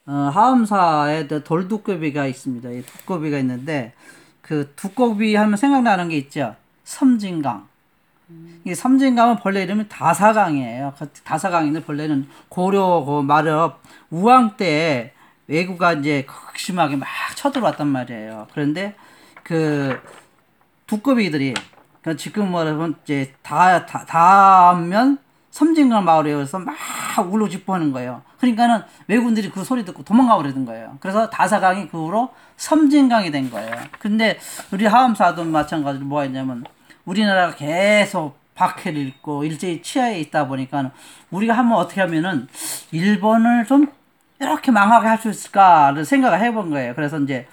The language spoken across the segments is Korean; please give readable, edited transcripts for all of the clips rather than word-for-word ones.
하엄사에 돌두꺼비가 있습니다. 이 두꺼비가 있는데, 그 두꺼비 하면 생각나는 게 있죠. 섬진강. 이 섬진강은 본래 이름이 다사강이에요. 그 다사강인데 본래는 고려 그 말업 우왕 때 왜구가 이제 극심하게 막 쳐들어왔단 말이에요. 그런데 그 두꺼비들이 그 지금 뭐라면 이제 다 하면 섬진강 마을에 와서 막 울고싶어하는 거예요. 그러니까는 외군들이 그 소리 듣고 도망가 버리는 거예요. 그래서 다사강이 그 후로 섬진강이 된 거예요. 근데 우리 하엄사도 마찬가지로 뭐가 있냐면 우리나라가 계속 박해를 입고 일제히 치하에 있다 보니까 우리가 한번 어떻게 하면은 일본을 좀 이렇게 망하게 할 수 있을까를 생각을 해본 거예요. 그래서 이제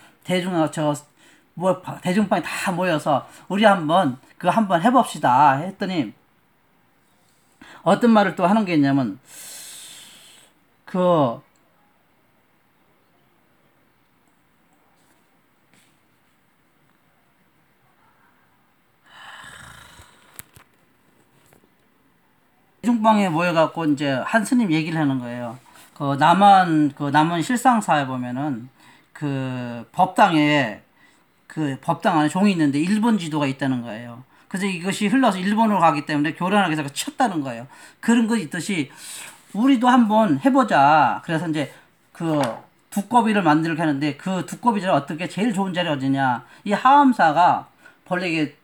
대중방이 다 모여서 우리 한번 해봅시다 했더니 어떤 말을 또 하는 게 있냐면 그 대중방에 모여갖고 이제 한 스님 얘기를 하는 거예요. 남원 실상사에 보면은 그 법당 안에 종이 있는데 일본 지도가 있다는 거예요. 그래서 이것이 흘러서 일본으로 가기 때문에 교란하게 해서 쳤다는 거예요. 그런 거 있듯이 우리도 한번 해보자. 그래서 이제 그 두꺼비를 만들게 하는데 그 두꺼비 자리 어떻게 제일 좋은 자리 어디냐? 이 하암사가 본래 이게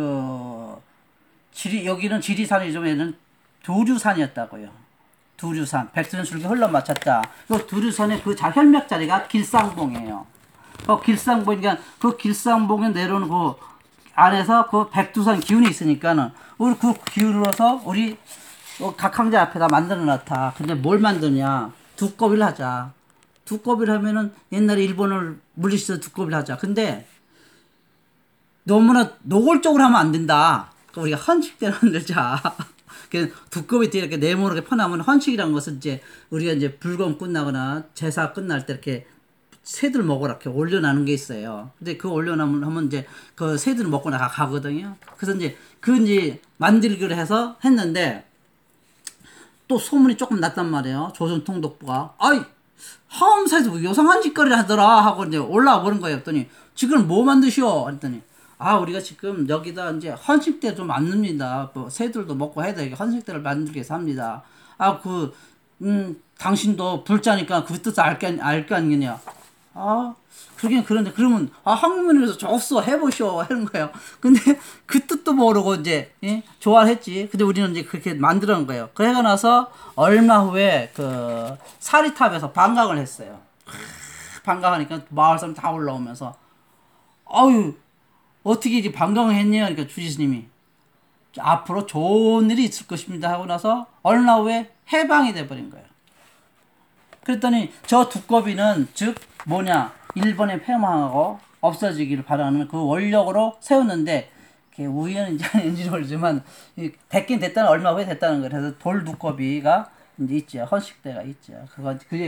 여기는 지리산이좀 두류산이었다고요. 두류산 백두산술기 흘러 마쳤다. 그 두류산의 그 혈맥 자리가 길상봉이에요. 길상봉이니까 그 길상봉에 내려오는 그 안에서 그 백두산 기운이 있으니까는 우리 그 기운으로서 우리 각항자 앞에다 만들어 놨다. 근데 뭘 만드냐? 두꺼비를 하자. 두꺼비를 하면은 옛날에 일본을 물리쳐서 두꺼비를 하자. 근데 너무나 노골적으로 하면 안 된다. 그러니까 우리가 헌식대로 만들자. 두꺼비 뒤에 이렇게 네모나게 퍼나면 헌식이라는 것은 이제 우리가 이제 불검 끝나거나 제사 끝날 때 이렇게 새들 먹으라 이렇게 올려놓는 게 있어요. 근데 그 올려놓으면 이제 그 새들 먹고 가거든요. 그래서 이제 만들기로 해서 했는데 또 소문이 조금 났단 말이에요. 조선통독부가 하엄사에서 뭐 요상한 짓거리를 하더라 하고 이제 올라와 보는 거예요. 했더니 지금 뭐 만드시오? 했더니 우리가 지금 여기다 이제 헌식대 좀 만듭니다. 뭐 새들도 먹고 해야 되게 헌식대를 만들기 위해서 합니다. 당신도 불자니까 그 뜻을 알 거 아니냐. 그러긴 그런데 그러면 한국민에서 좋소 해보쇼 하는 거예요. 근데 그 뜻도 모르고 이제 좋아를 했지. 근데 우리는 이제 그렇게 만들어 놓은 거예요. 그래가 나서 얼마 후에 그 사리탑에서 방광을 했어요. 방광하니까 마을 사람 다 올라오면서 어떻게 이제 방광을 했냐. 그러니까 주지스님이 앞으로 좋은 일이 있을 것입니다 하고 나서 얼마 후에 해방이 돼버린 거예요. 그랬더니 저 두꺼비는 즉 일본에 패망하고 없어지기를 바라는 그 원력으로 세웠는데 우연인지 모르지만 됐긴 됐다는 얼마 후에 됐다는 거예요. 그래서 돌두꺼비가 이제 있죠. 헌식대가 있죠. 그게